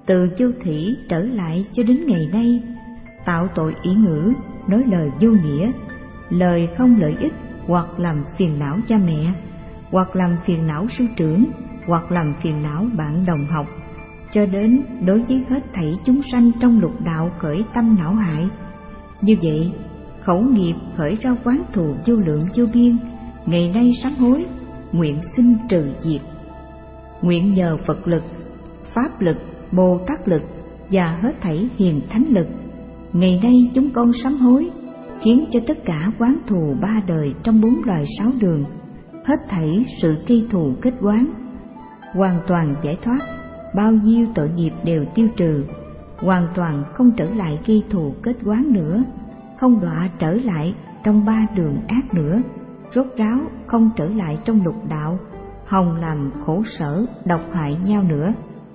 từ vô thủy trở lại cho đến ngày nay, tạo tội ỷ ngữ, nói lời vô nghĩa, lời không lợi ích, hoặc làm phiền não cha mẹ, hoặc làm phiền não sư trưởng, hoặc làm phiền não bạn đồng học, cho đến đối với hết thảy chúng sanh trong lục đạo khởi tâm não hại. Như vậy, khẩu nghiệp khởi ra oán thù vô lượng vô biên, ngày nay sám hối, nguyện xin trừ diệt. Nguyện nhờ Phật lực, Pháp lực, Bồ Tát lực và hết thảy hiền thánh lực, ngày nay chúng con sám hối, khiến cho tất cả oán thù ba đời trong 4 loài 6 đường, hết thảy sự gây thù kết oán, hoàn toàn giải thoát, bao nhiêu tội nghiệp đều tiêu trừ, hoàn toàn không trở lại gây thù kết oán nữa, không đọa trở lại trong 3 đường ác nữa, rốt ráo không trở lại trong lục đạo, hòng làm khổ sở độc hại nhau nữa.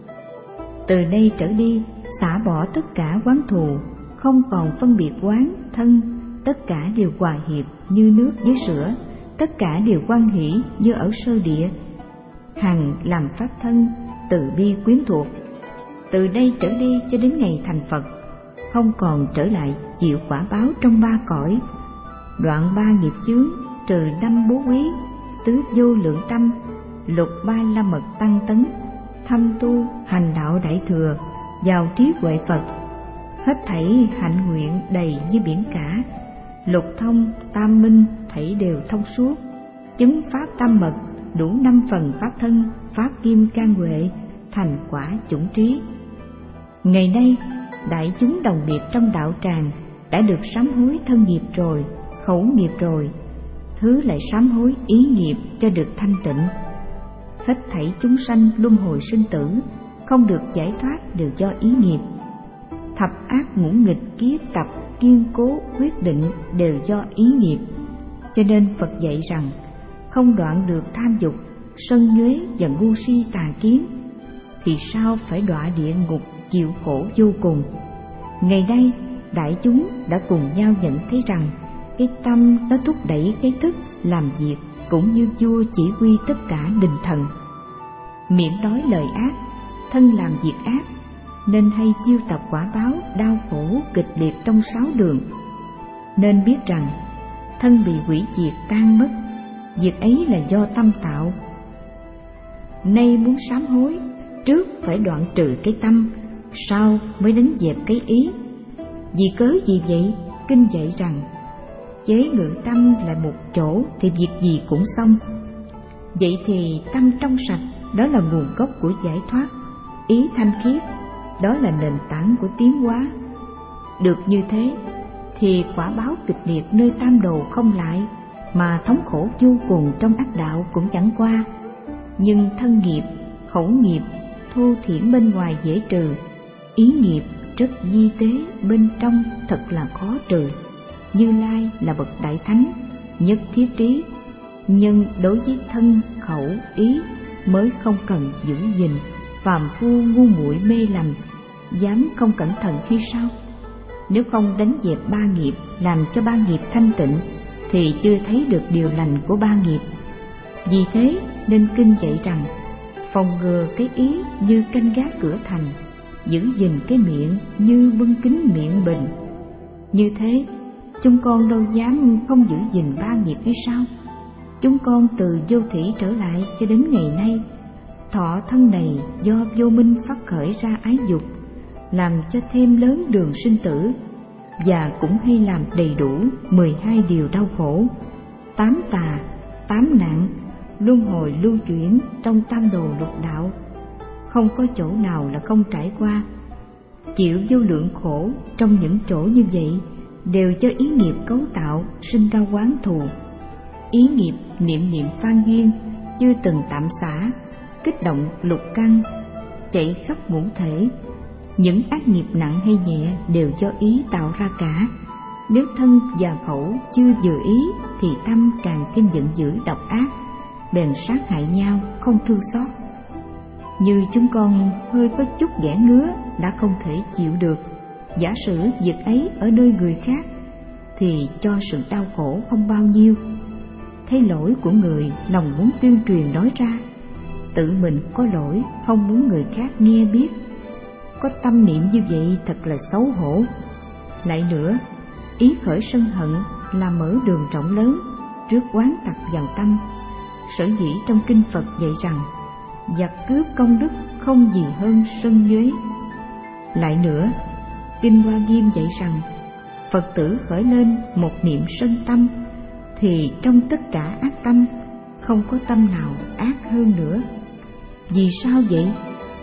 Từ nay trở đi, xả bỏ tất cả oán thù, không còn phân biệt oán thân, tất cả đều hòa hiệp như nước với sữa, tất cả đều hoan hỷ như ở sơ địa, hằng làm pháp thân, từ bi quyến thuộc. Từ đây trở đi cho đến ngày thành Phật, không còn trở lại chịu quả báo trong 3 cõi, đoạn 3 nghiệp chướng, trừ 5 bố quý, tứ vô lượng tâm, lục 3 la mật tăng tấn, thâm tu hành đạo đại thừa, vào trí huệ Phật, hết thảy hạnh nguyện đầy như biển cả, lục thông tam minh thảy đều thông suốt, chứng pháp tam mật, đủ 5 phần pháp thân, pháp kim can huệ, thành quả chủng trí. Ngày nay đại chúng đồng biệt trong đạo tràng đã được sám hối thân nghiệp rồi, khẩu nghiệp rồi, thứ lại sám hối ý nghiệp cho được thanh tịnh. Hết thảy chúng sanh luân hồi sinh tử, không được giải thoát đều do ý nghiệp. Thập ác ngũ nghịch kiết tập kiên cố quyết định đều do ý nghiệp. Cho nên Phật dạy rằng, không đoạn được tham dục, sân nhuế và ngu si tà kiến, thì sao phải đọa địa ngục chịu khổ vô cùng. Ngày nay đại chúng đã cùng nhau nhận thấy rằng, cái tâm nó thúc đẩy cái thức làm việc, cũng như vua chỉ huy tất cả đình thần. Miệng nói lời ác, thân làm việc ác, nên hay chiêu tập quả báo đau khổ kịch liệt trong 6 đường. Nên biết rằng thân bị hủy diệt tan mất, việc ấy là do tâm tạo. Nay muốn sám hối, trước phải đoạn trừ cái tâm, sau mới đánh dẹp cái ý. Vì cớ gì vậy? Kinh dạy rằng, chế ngự tâm lại một chỗ thì việc gì cũng xong. Vậy thì tâm trong sạch, đó là nguồn gốc của giải thoát. Ý thanh khiết, đó là nền tảng của tiến hóa. Được như thế thì quả báo kịch liệt nơi tam đồ không lại, mà thống khổ vô cùng trong ác đạo cũng chẳng qua. Nhưng thân nghiệp, khẩu nghiệp, thô thiển bên ngoài dễ trừ, ý nghiệp rất di tế bên trong thật là khó trừ. Như Lai là bậc đại thánh, nhất thiết trí, nhưng đối với thân, khẩu, ý mới không cần giữ gìn. Phàm phu ngu muội mê lầm, dám không cẩn thận khi sao? Nếu không đánh dẹp 3 nghiệp, làm cho 3 nghiệp thanh tịnh, thì chưa thấy được điều lành của 3 nghiệp. Vì thế nên kinh dạy rằng, phòng ngừa cái ý như canh gác cửa thành, giữ gìn cái miệng như bưng kín miệng bình. Như thế chúng con đâu dám không giữ gìn 3 nghiệp hay sao? Chúng con từ vô thủy trở lại cho đến ngày nay, thọ thân này do vô minh phát khởi ra ái dục, làm cho thêm lớn đường sinh tử, và cũng hay làm đầy đủ 12 điều đau khổ, 8 tà, 8 nạn, luân hồi lưu chuyển trong tam đồ lục đạo. Không có chỗ nào là không trải qua. Chịu vô lượng khổ trong những chỗ như vậy đều do ý nghiệp cấu tạo, sinh ra oán thù. Ý nghiệp niệm niệm phan duyên chưa từng tạm xả, kích động lục căn, chạy khắp ngũ thể. Những ác nghiệp nặng hay nhẹ đều do ý tạo ra cả. Nếu thân và khẩu chưa vừa ý thì tâm càng thêm giận dữ độc ác, bèn sát hại nhau không thương xót. Như chúng con hơi có chút ghẻ ngứa đã không thể chịu được, giả sử việc ấy ở nơi người khác thì cho sự đau khổ không bao nhiêu. Thấy lỗi của người, lòng muốn tuyên truyền nói ra, tự mình có lỗi không muốn người khác nghe biết. có tâm niệm như vậy thật là xấu hổ. Lại nữa, ý khởi sân hận là mở đường rộng lớn trước oán tặc vào tâm. Sở dĩ trong kinh Phật dạy rằng giặc cướp công đức không gì hơn sân nhuế. Lại nữa, kinh Hoa Nghiêm dạy rằng Phật tử khởi lên một niệm sân tâm thì trong tất cả ác tâm không có tâm nào ác hơn nữa. Vì sao vậy?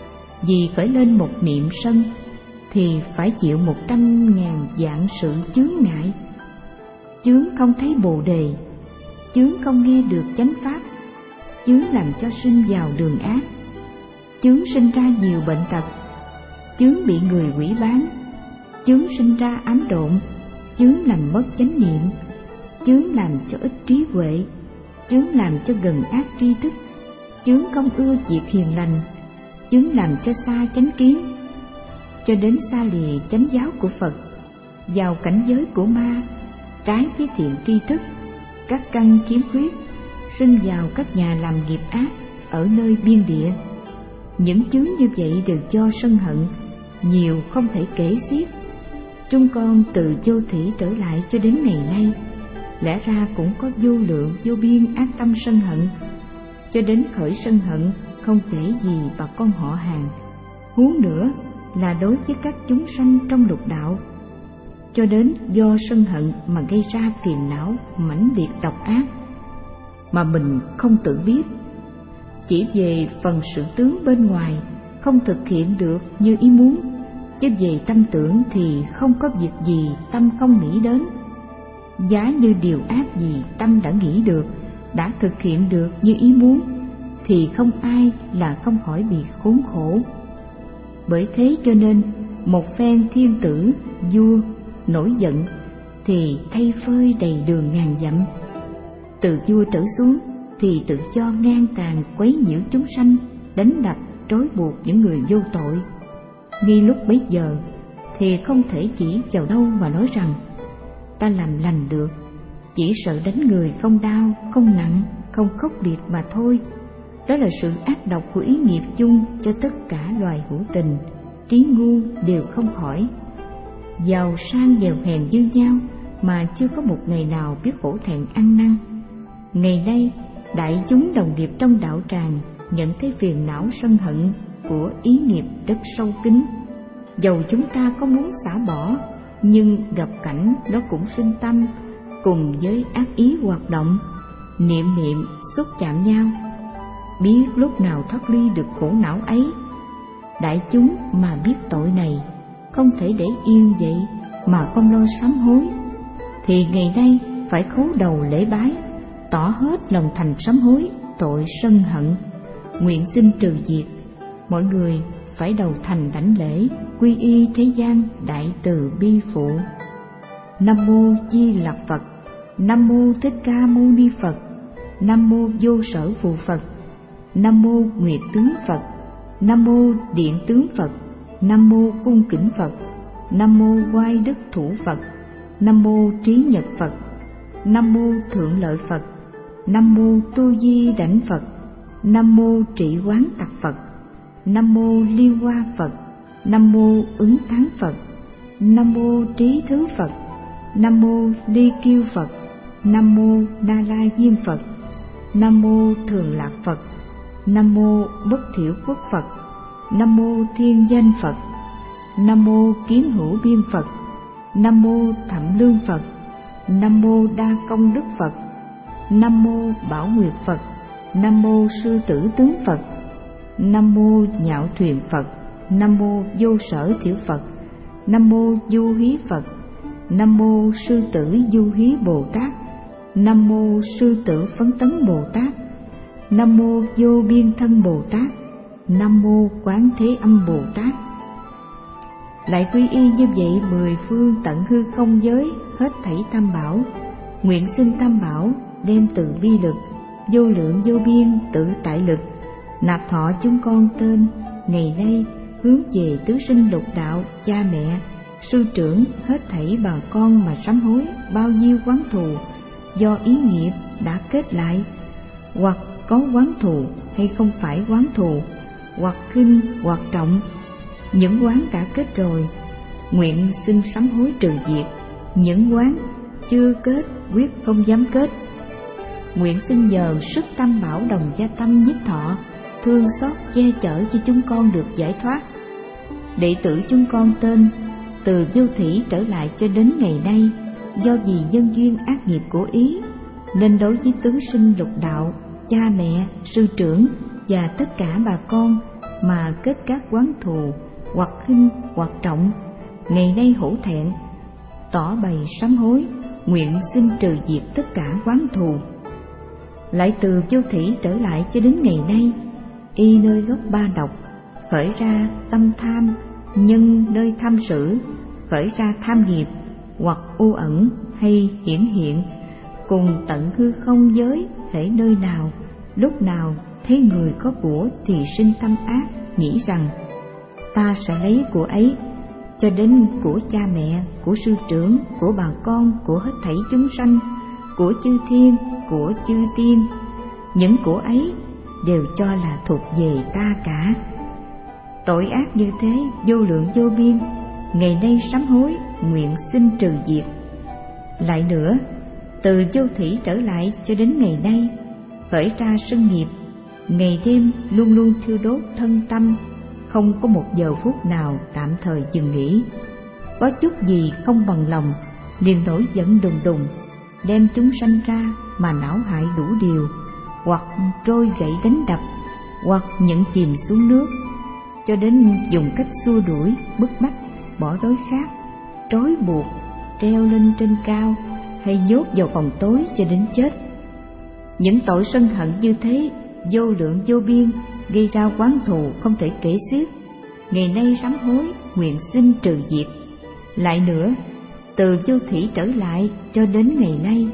Vì khởi lên một niệm sân thì phải chịu 100.000 vạn sự chướng ngại. Chướng không thấy Bồ Đề, chướng không nghe được chánh pháp, chướng làm cho sinh vào đường ác, chướng sinh ra nhiều bệnh tật, chướng bị người quỷ bán, chướng sinh ra ám độn, chướng làm mất chánh niệm, chướng làm cho ít trí huệ, chướng làm cho gần ác tri thức, chướng không ưa việc hiền lành, chướng làm cho xa chánh kiến, cho đến xa lìa chánh giáo của Phật, vào cảnh giới của ma, trái với thiện tri thức, các căn khiếm khuyết, sinh vào các nhà làm nghiệp ác ở nơi biên địa. Những chướng như vậy đều do sân hận, nhiều không thể kể xiết. Chúng con từ vô thủy trở lại cho đến ngày nay, lẽ ra cũng có vô lượng vô biên ác tâm sân hận. Cho đến khởi sân hận không kể gì bà con họ hàng, huống nữa là đối với các chúng sanh trong lục đạo. Cho đến do sân hận mà gây ra phiền não mãnh liệt độc ác mà mình không tự biết. Chỉ về phần sự tướng bên ngoài không thực hiện được như ý muốn, chứ về tâm tưởng thì không có việc gì tâm không nghĩ đến. Giá như điều ác gì tâm đã nghĩ được, đã thực hiện được như ý muốn, thì không ai là không khỏi bị khốn khổ. Bởi thế cho nên một phen thiên tử vua nổi giận thì thay phơi đầy đường ngàn dặm. Từ vua trở xuống thì tự do ngang tàn quấy nhiễu chúng sanh, đánh đập trói buộc những người vô tội. Ngay lúc bấy giờ thì không thể chỉ vào đâu mà nói rằng ta làm lành được, chỉ sợ đánh người không đau, không nặng, không khốc liệt mà thôi. Đó là sự ác độc của ý nghiệp chung cho tất cả loài hữu tình, trí ngu đều không khỏi. Giàu sang nghèo hèn như nhau mà chưa có một ngày nào biết khổ thẹn ăn năn. Ngày nay đại chúng đồng nghiệp trong đạo tràng nhận cái phiền não sân hận của ý nghiệp rất sâu kín. Dầu chúng ta có muốn xả bỏ, nhưng gặp cảnh nó cũng sinh tâm, cùng với ác ý hoạt động, niệm niệm xúc chạm nhau. Biết lúc nào thoát ly được khổ não ấy. Đại chúng mà biết tội này, không thể để yên vậy mà không lo sám hối, thì ngày nay phải khấu đầu lễ bái, tỏ hết lòng thành sám hối tội sân hận, nguyện xin trừ diệt. Mọi người phải đầu thành đảnh lễ, quy y thế gian đại từ bi phụ. Nam mô Di Lặc Phật, Nam mô Thích Ca Mâu Ni Phật, Nam mô Vô Sở Phụ Phật, Nam mô Nguyệt Tướng Phật, Nam mô Điện Tướng Phật, Nam mô Cung Kính Phật, Nam mô Oai Đức Thủ Phật, Nam mô Trí Nhật Phật, Nam mô Thượng Lợi Phật, Nam mô Tu Di Đảnh Phật, Nam mô Trị Quán Tặc Phật, Nam mô Liên Hoa Phật, Nam mô Ứng Thắng Phật, Nam mô Trí Thứ Phật, Nam mô Ly Kiêu Phật, Nam mô Na La Diêm Phật, Nam mô Thường Lạc Phật, Nam mô Bất Thiểu Quốc Phật, Nam mô Thiên Danh Phật, Nam mô Kiếm Hữu Biên Phật, Nam mô Thậm Lương Phật, Nam mô Đa Công Đức Phật, Nam mô Bảo Nguyệt Phật, Nam mô Sư Tử Tướng Phật, Nam mô Nhạo Thuyền Phật, Nam mô Vô Sở Thiểu Phật, Nam mô Du Hí Phật, Nam mô Sư Tử Du Hí Bồ Tát, Nam mô Sư Tử Phấn Tấn Bồ Tát, Nam mô Vô Biên Thân Bồ Tát, Nam mô Quán Thế Âm Bồ Tát. Lại quy y như vậy 10 phương tận hư không giới hết thảy tam bảo, nguyện xin tam bảo đem từ bi lực vô lượng vô biên tự tại lực nạp thọ chúng con tên ngày nay hướng về tứ sinh lục đạo, cha mẹ, sư trưởng hết thảy bà con mà sám hối bao nhiêu oán thù do ý nghiệp đã kết lại, hoặc có oán thù hay không phải oán thù, hoặc khinh hoặc trọng, Những oán đã kết rồi, nguyện xin sám hối trừ diệt. Những oán chưa kết, quyết không dám kết. Nguyện xin nhờ sức tam bảo đồng gia tâm nhiếp thọ, thương xót che chở cho chúng con được giải thoát. Đệ tử chúng con tên từ vô thủy trở lại cho đến ngày nay, do vì nhân duyên ác nghiệp của ý, nên đối với tứ sinh lục đạo, cha mẹ, sư trưởng và tất cả bà con mà kết các oán thù, hoặc khinh hoặc trọng, ngày nay hổ thẹn, tỏ bày sám hối, nguyện xin trừ diệt tất cả oán thù. Lại từ vô thủy trở lại cho đến ngày nay, y nơi gốc ba độc, khởi ra tâm tham, nhân nơi tham sử, khởi ra tham nghiệp, hoặc u ẩn hay hiển hiện, cùng tận hư không giới, hễ nơi nào, lúc nào thấy người có của thì sinh tâm ác, nghĩ rằng ta sẽ lấy của ấy, cho đến của cha mẹ, của sư trưởng, của bà con, của hết thảy chúng sanh, của chư thiên, của chư tiên. Những của ấy đều cho là thuộc về ta cả. Tội ác như thế vô lượng vô biên, ngày nay sám hối, nguyện xin trừ diệt. Lại nữa, từ vô thủy trở lại cho đến ngày nay, khởi ra sân nghiệp, ngày đêm luôn luôn thiêu đốt thân tâm, không có một giờ phút nào tạm thời dừng nghỉ. Có chút gì không bằng lòng, liền nổi giận đùng đùng, đem chúng sanh ra mà não hại đủ điều, hoặc trôi gậy đánh đập, hoặc nhận chìm xuống nước, cho đến dùng cách xua đuổi, bức bách, bỏ đói khát, trói buộc, treo lên trên cao, hay nhốt vào phòng tối cho đến chết. Những tội sân hận như thế vô lượng vô biên, gây ra oán thù không thể kể xiết, ngày nay sám hối, nguyện xin trừ diệt. Lại nữa, từ vô thủy trở lại cho đến ngày nay,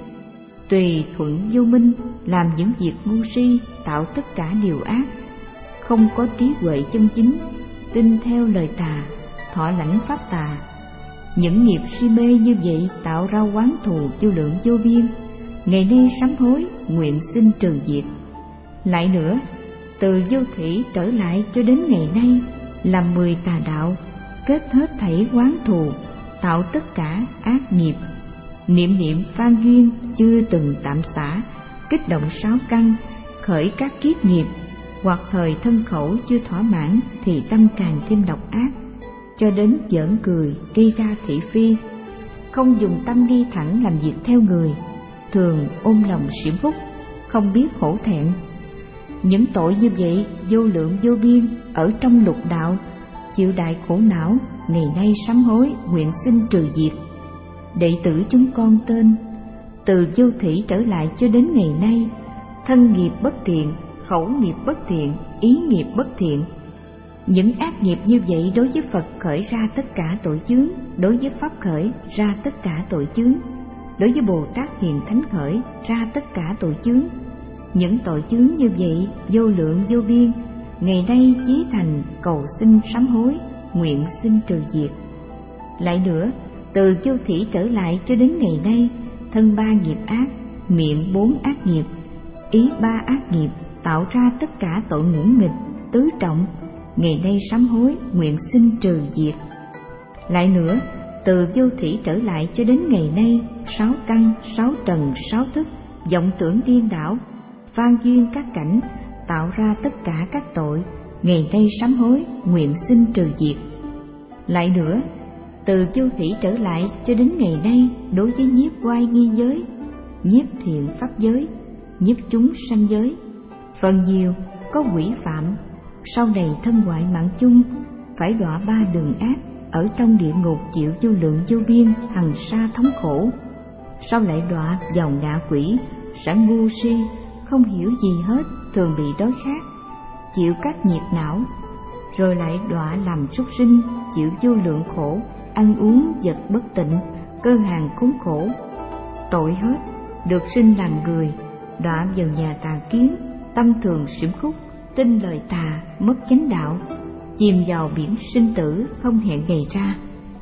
tùy thuận vô minh, làm những việc ngu si, tạo tất cả điều ác, không có trí huệ chân chính, tin theo lời tà, thọ lãnh pháp tà. Những nghiệp si mê như vậy tạo ra oán thù vô lượng vô biên, ngày nay sám hối, nguyện xin trừ diệt. Lại nữa, từ vô thủy trở lại cho đến ngày nay, làm 10 tà đạo, kết hết thảy oán thù, tạo tất cả ác nghiệp. Niệm niệm phan duyên chưa từng tạm xả, kích động 6 căn, khởi các kiết nghiệp, hoặc thời thân khẩu chưa thỏa mãn thì tâm càng thêm độc ác, cho đến giỡn cười, gây ra thị phi. Không dùng tâm đi thẳng làm việc theo người, thường ôm lòng xỉm phúc, không biết hổ thẹn. Những tội như vậy vô lượng vô biên ở trong lục đạo, chịu đại khổ não, ngày nay sám hối, nguyện xin trừ diệt. Đệ tử chúng con tên từ vô thủy trở lại cho đến ngày nay, thân nghiệp bất thiện, khẩu nghiệp bất thiện, ý nghiệp bất thiện. Những ác nghiệp như vậy đối với Phật khởi ra tất cả tội chướng, đối với Pháp khởi ra tất cả tội chướng, đối với Bồ Tát Hiền Thánh khởi ra tất cả tội chướng. Những tội chướng như vậy vô lượng vô biên, ngày nay chí thành cầu xin sám hối, nguyện xin trừ diệt. Lại nữa, từ vô thủy trở lại cho đến ngày nay, thân 3 nghiệp ác, miệng 4 ác nghiệp, ý 3 ác nghiệp, tạo ra tất cả tội ngũ nghịch, tứ trọng, ngày nay sám hối, nguyện xin trừ diệt. Lại nữa, từ vô thủy trở lại cho đến ngày nay, 6 căn, 6 trần, 6 thức, vọng tưởng điên đảo, phan duyên các cảnh, tạo ra tất cả các tội, ngày nay sám hối, nguyện xin trừ diệt. Lại nữa, từ vô thủy trở lại cho đến ngày nay, đối với nhiếp oai nghi giới, nhiếp thiện pháp giới, nhiếp chúng sanh giới, phần nhiều có quỷ phạm, sau này thân ngoại mạng chung, phải đọa 3 đường ác, ở trong địa ngục chịu vô lượng vô biên hằng sa thống khổ. Sau lại đọa vào ngạ quỷ, sẽ ngu si, không hiểu gì hết, thường bị đói khát, chịu các nhiệt não, rồi lại đọa làm súc sinh, chịu vô lượng khổ, ăn uống vật bất tịnh, cơ hàng khốn khổ. Tội hết, được sinh làm người, đọa vào nhà tà kiến, tâm thường xỉm khúc, tin lời tà, mất chánh đạo, chìm vào biển sinh tử không hẹn ngày ra.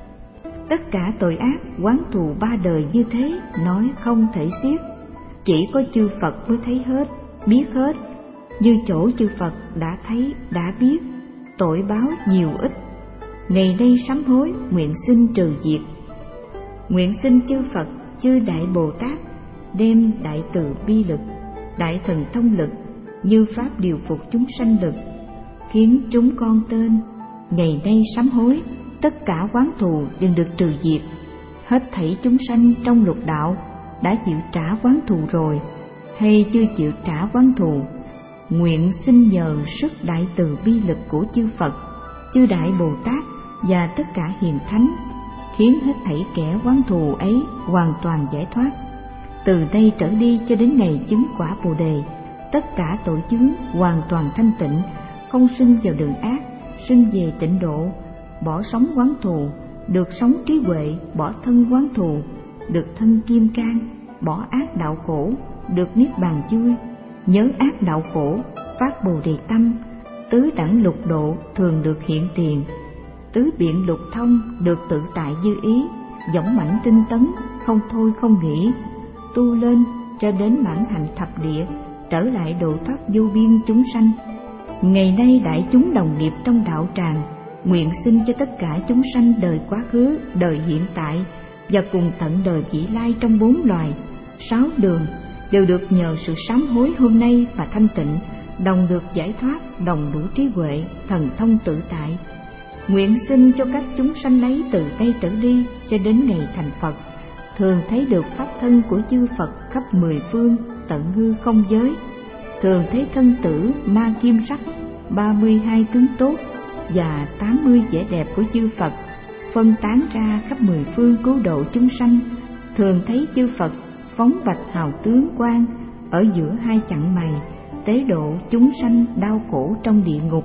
Tất cả tội ác oán thù 3 đời như thế nói không thể xiết, chỉ có chư Phật mới thấy hết, biết hết. Như chỗ chư Phật đã thấy, đã biết, tội báo nhiều ít, ngày nay sám hối, nguyện xin trừ diệt. Nguyện xin chư Phật, chư Đại Bồ Tát đem đại từ bi lực, đại thần thông lực, như pháp điều phục chúng sanh lực, khiến chúng con tên ngày nay sám hối, tất cả oán thù đều được trừ diệt. Hết thảy chúng sanh trong lục đạo đã chịu trả oán thù rồi hay chưa chịu trả oán thù, nguyện xin nhờ sức đại từ bi lực của chư Phật, chư Đại Bồ Tát và tất cả hiền thánh, khiến hết thảy kẻ oán thù ấy hoàn toàn giải thoát. Từ đây trở đi cho đến ngày chứng quả Bồ Đề, tất cả tội chướng hoàn toàn thanh tịnh, không sinh vào đường ác, sinh về tịnh độ, bỏ sống oán thù, được sống trí huệ, bỏ thân oán thù, được thân kim cang, bỏ ác đạo khổ, được niết bàn vui, nhớ ác đạo khổ, phát Bồ Đề tâm, tứ đẳng lục độ thường được hiện tiền, tứ biện lục thông được tự tại như ý, dũng mãnh tinh tấn, không thôi không nghỉ, tu lên cho đến mãn hạnh thập địa, trở lại độ thoát vô biên chúng sanh. Ngày nay đại chúng đồng nghiệp trong đạo tràng, nguyện xin cho tất cả chúng sanh đời quá khứ, đời hiện tại và cùng tận đời vị lai trong 4 loài, 6 đường đều được nhờ sự sám hối hôm nay và thanh tịnh, đồng được giải thoát, đồng đủ trí huệ, thần thông tự tại. Nguyện xin cho các chúng sanh ấy từ đây trở đi cho đến ngày thành Phật, thường thấy được pháp thân của chư Phật khắp 10 phương, tận hư không giới, thường thấy thân tử ma kim sắc, 32 tướng tốt và 80 vẻ đẹp của chư Phật phân tán ra khắp 10 phương cứu độ chúng sanh, thường thấy chư Phật phóng bạch hào tướng quang ở giữa hai chặng mày, tế độ chúng sanh đau khổ trong địa ngục.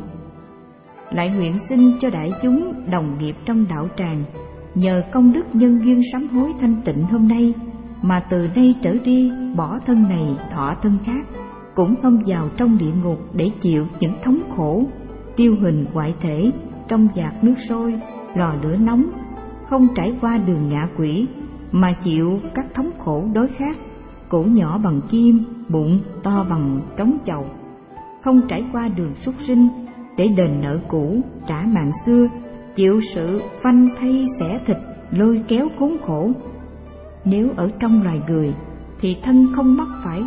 Lại nguyện xin cho đại chúng đồng nghiệp trong đạo tràng, nhờ công đức nhân duyên sám hối thanh tịnh hôm nay, mà từ nay trở đi bỏ thân này thọ thân khác, cũng không vào trong địa ngục để chịu những thống khổ tiêu hình hoại thể trong vạc nước sôi, lò lửa nóng, không trải qua đường ngạ quỷ mà chịu các thống khổ đối khác, cổ nhỏ bằng kim, bụng to bằng trống chầu, không trải qua đường súc sinh để đền nợ cũ, trả mạng xưa, chịu sự phanh thay xẻ thịt, lôi kéo khốn khổ. Nếu ở trong loài người thì thân không mắc phải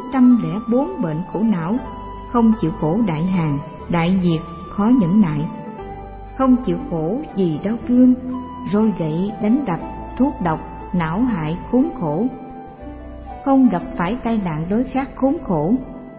404 bệnh khổ não, không chịu khổ đại hàn, đại diệt, khó nhẫn nại, không chịu khổ vì đau cương, roi gậy, đánh đập, thuốc độc, não hại khốn khổ, không gặp phải tai nạn đối khác khốn khổ.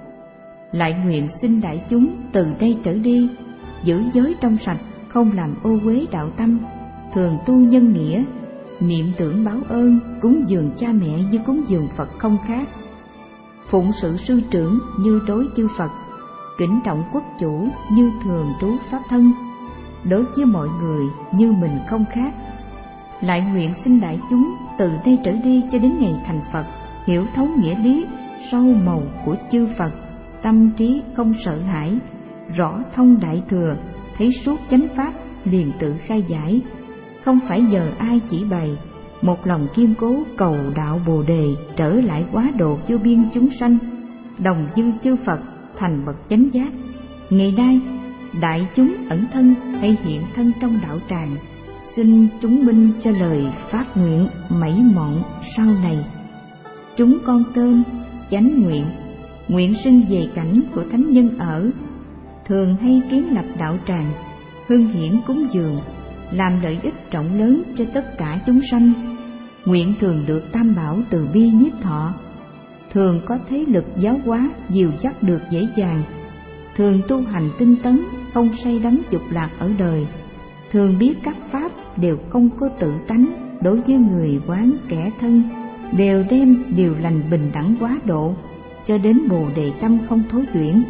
Lại nguyện xin đại chúng từ đây trở đi giữ giới trong sạch, không làm ô uế đạo tâm, thường tu nhân nghĩa, niệm tưởng báo ơn, cúng dường cha mẹ như cúng dường Phật không khác, phụng sự sư trưởng như đối chư Phật, kính trọng quốc chủ như thường trú pháp thân, đối với mọi người như mình không khác. Lại nguyện xin đại chúng từ đây trở đi cho đến ngày thành Phật, hiểu thấu nghĩa lý sâu màu của chư Phật, tâm trí không sợ hãi, rõ thông đại thừa, thấy suốt chánh pháp liền tự khai giải, không phải nhờ ai chỉ bày, một lòng kiên cố cầu đạo Bồ Đề, trở lại quá độ vô biên chúng sanh, đồng như chư Phật thành bậc chánh giác. Ngày nay đại chúng ẩn thân hay hiện thân trong đạo tràng, xin chúng minh cho lời phát nguyện mảy mọn sau này. Chúng con tên chánh nguyện, nguyện sinh về cảnh của thánh nhân ở, thường hay kiến lập đạo tràng, hưng hiển cúng dường, làm lợi ích trọng lớn cho tất cả chúng sanh. Nguyện thường được Tam Bảo từ bi nhiếp thọ, thường có thế lực giáo hóa dìu dắt được dễ dàng, thường tu hành tinh tấn, không say đắm dục lạc ở đời, thường biết các pháp đều không có tự tánh, đối với người quán kẻ thân đều đem điều lành bình đẳng quá độ, cho đến Bồ Đề tâm không thối chuyển.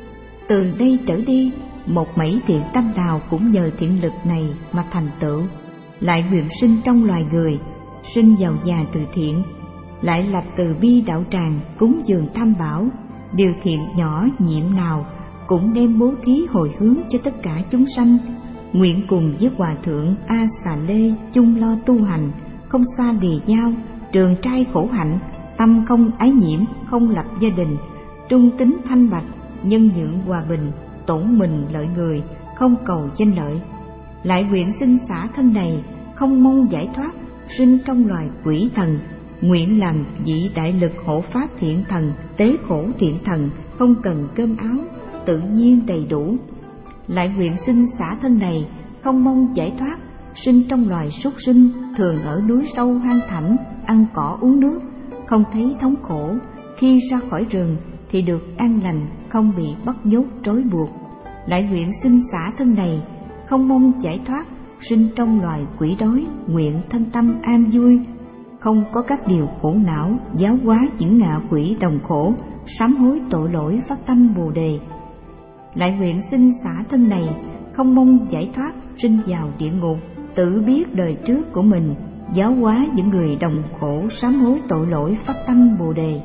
Từ đây trở đi một mảy thiện tâm nào cũng nhờ thiện lực này mà thành tựu. Lại nguyện sinh trong loài người, sinh vào nhà từ thiện, lại lập từ bi đạo tràng, cúng dường Tam Bảo, điều thiện nhỏ nhiệm nào cũng đem bố thí hồi hướng cho tất cả chúng sanh. Nguyện cùng với Hòa Thượng A Xà Lê chung lo tu hành, không xa lìa nhau, trường trai khổ hạnh, tâm không ái nhiễm, không lập gia đình, trung tín thanh bạch, nhân nhượng hòa bình, tổn mình lợi người, không cầu danh lợi. lại nguyện xin xả thân này, không mong giải thoát, sinh trong loài quỷ thần, nguyện làm vị đại lực hộ pháp thiện thần, tế khổ thiện thần, không cần cơm áo, tự nhiên đầy đủ. Lại nguyện xin xả thân này, không mong giải thoát, sinh trong loài súc sinh, thường ở núi sâu hang thẳm, ăn cỏ uống nước, không thấy thống khổ, khi ra khỏi rừng thì được an lành, không bị bắt nhốt trói buộc. Lại nguyện xin xả thân này, không mong giải thoát, sinh trong loài quỷ đói, nguyện thân tâm an vui, không có các điều khổ não, giáo hóa những ngạ quỷ đồng khổ, sám hối tội lỗi, phát tâm Bồ đề. Lại nguyện xin xả thân này, không mong giải thoát, sinh vào địa ngục, tự biết đời trước của mình, giáo hóa những người đồng khổ, sám hối tội lỗi, phát tâm Bồ đề.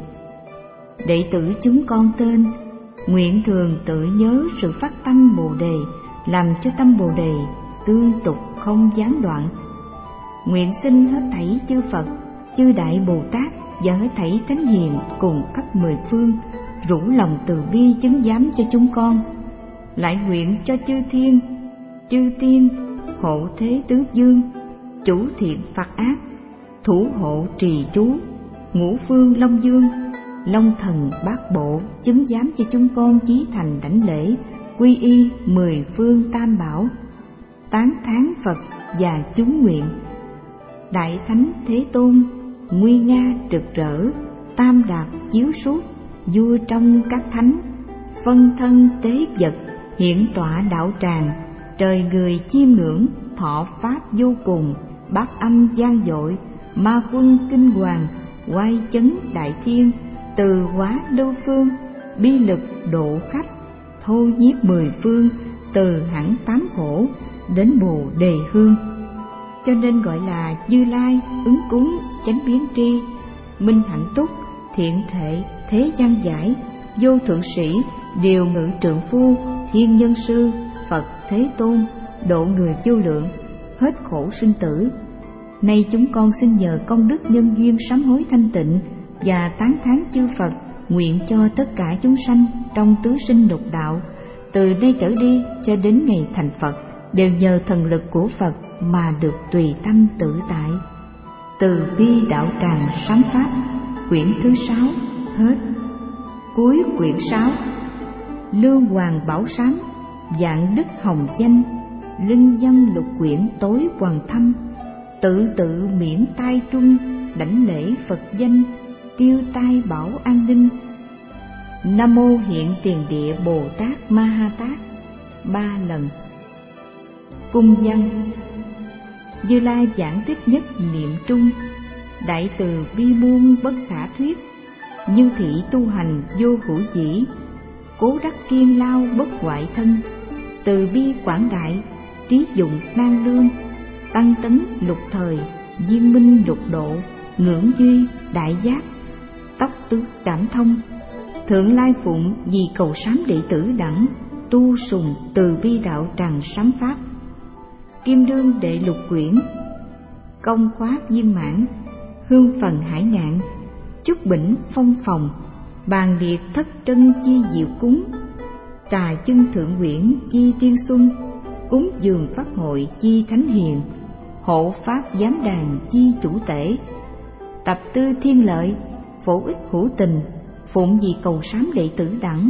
Đệ tử chúng con tên, nguyện thường tự nhớ sự phát tâm Bồ đề, làm cho tâm Bồ đề tương tục không gián đoạn. Nguyện xin hết thảy chư Phật, chư Đại Bồ Tát và hết thảy Thánh Hiền cùng khắp mười phương rủ lòng từ bi chứng giám cho chúng con. Lại nguyện cho chư thiên, chư tiên, hộ thế tứ dương, chủ thiện phạt ác, thủ hộ trì trú, ngũ phương long dương, long thần bát bộ chứng giám cho chúng con chí thành đảnh lễ, quy y mười phương tam bảo, tán thán Phật và chúng nguyện. Đại Thánh Thế Tôn, nguy nga rực rỡ, tam đạp chiếu suốt, vua trong các thánh, phân thân tế vật, hiện tọa đạo tràng, trời người chiêm ngưỡng, thọ pháp vô cùng, bát âm gian dội, ma quân kinh hoàng, oai chấn đại thiên, từ hóa lưu phương, bi lực độ khách, thô nhiếp mười phương, từ hẳn tám khổ đến Bồ đề hương. Cho nên gọi là Như Lai, ứng cúng, chánh biến tri, minh hạnh túc, thiện thệ, thế gian giải, vô thượng sĩ, điều ngự trượng phu, thiên nhân sư, Phật Thế Tôn, độ người vô lượng, hết khổ sinh tử. Nay chúng con xin nhờ công đức nhân duyên sám hối thanh tịnh và tán thán chư Phật, nguyện cho tất cả chúng sanh trong tứ sinh lục đạo, từ nay trở đi cho đến ngày thành Phật, đều nhờ thần lực của Phật mà được tùy tâm tự tại. Từ bi đạo tràng sám pháp, quyển thứ 6 hết. Cuối quyển 6. Lương hoàng bảo sám, vạn đức hồng danh, linh dân lục quyển tối hoàng thâm, tự tự miễn tai trung, đảnh lễ Phật danh, tiêu tai bảo an ninh. Nam mô hiện tiền địa Bồ Tát Ma Ha Tát 3 lần. Cung văn. Như Lai giảng tiếp nhất niệm trung, đại từ bi muôn bất khả thuyết, như thị tu hành vô hữu dĩ, cố đắc kiên lao bất hoại thân, từ bi quảng đại, trí dụng ban lương, tăng tấn lục thời, viên minh lục độ, ngưỡng duy đại giác, tóc tước cảm thông. Thượng Lai Phụng vì cầu sám đệ tử đẳng, tu sùng từ bi đạo tràng sám pháp. Kim đương đệ lục quyển, công khoát viên mãn, hương phần hải ngạn, chúc bỉnh phong phòng, bàn liệt thất trân chi diệu cúng, trà chân thượng quyển chi tiên xuân, cúng dường pháp hội chi thánh hiền, hộ pháp giám đàn chi chủ tể, tập tư thiên lợi, phổ ích hữu tình, phụng vì cầu sám đệ tử đẳng,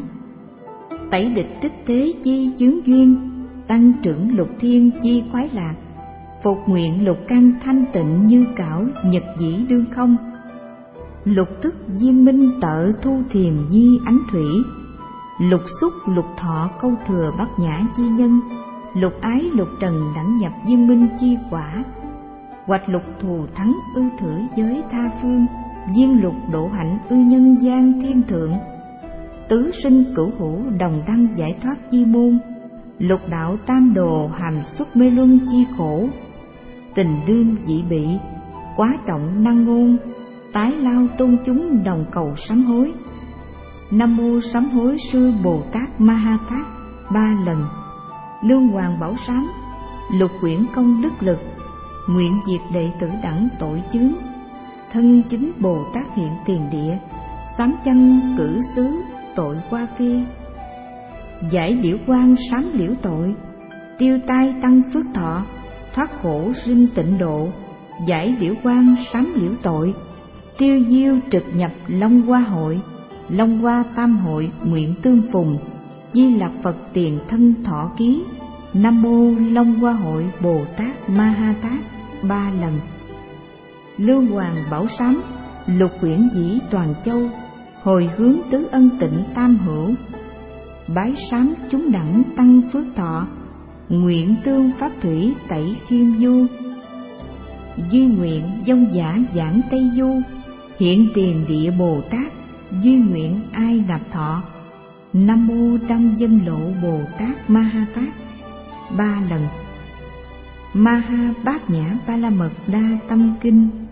tẩy địch tích thế chi chướng duyên, tăng trưởng lục thiên chi khoái lạc, phục nguyện lục căn thanh tịnh như cảo nhật dĩ đương không, lục thức viên minh tợ thu thiềm di ánh thủy, lục xúc lục thọ câu thừa bát nhã chi nhân, lục ái lục trần đẳng nhập viên minh chi quả, hoạch lục thù thắng ư thử giới tha phương, viên lục độ hạnh ư nhân gian thiên thượng, tứ sinh cửu hữu đồng đăng giải thoát chi môn, lục đạo tam đồ hàm xuất mê luân chi khổ, tình đương dị bị quá trọng năng ngôn, tái lao tôn chúng đồng cầu sám hối. Nam mô sám hối sư Bồ Tát Ma Ha Tát 3 lần. Lương hoàng bảo sám, lục quyển công đức lực, nguyện diệt đệ tử đẳng tội chướng, thân chính Bồ Tát hiện tiền địa, sám chân cử xứ tội qua phi, giải liễu quan sám liễu tội, tiêu tai tăng phước thọ, thoát khổ sinh tịnh độ, giải liễu quan sám liễu tội, tiêu diêu trực nhập long hoa hội, long hoa tam hội nguyện tương phùng, Di Lặc Phật tiền thân thọ ký, Nam mô Long Hoa Hội Bồ Tát Ma Ha Tát 3 lần. Lưu Hoàng Bảo Sám lục quyển dĩ toàn châu, hồi hướng tứ ân tịnh tam hữu, bái sám chúng đẳng tăng phước thọ, nguyện tương pháp thủy tẩy khiêm du, duy nguyện dông giả giảng Tây Du, hiện tiền địa Bồ Tát, duy nguyện ai nạp thọ, Nam mô Đăng Dân Lộ Bồ Tát Ma Ha Tát 3 lần. Ma Ha Bát Nhã Ba La Mật Đa Tâm Kinh